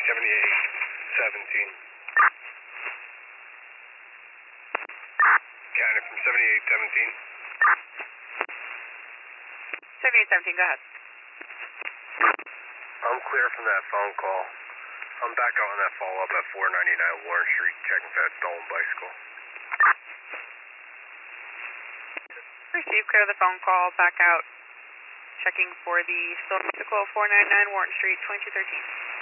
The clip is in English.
7817. County from 7817. 7817, go ahead. I'm clear from that phone call. I'm back out on that follow-up at 499 Warren Street, checking for that stolen bicycle. Received, clear the phone call, back out, checking for the stolen bicycle, 499 Warren Street, 2213.